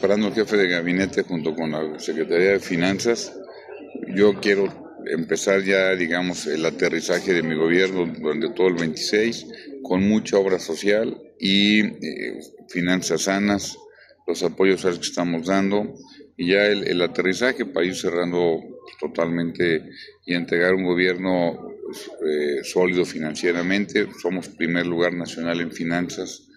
preparando el jefe de gabinete junto con la Secretaría de Finanzas. Yo quiero empezar ya, digamos, el aterrizaje de mi gobierno durante todo el 26, con mucha obra social y finanzas sanas, los apoyos que estamos dando, y ya el aterrizaje para ir cerrando totalmente y entregar un gobierno sólido financieramente. Somos primer lugar nacional en finanzas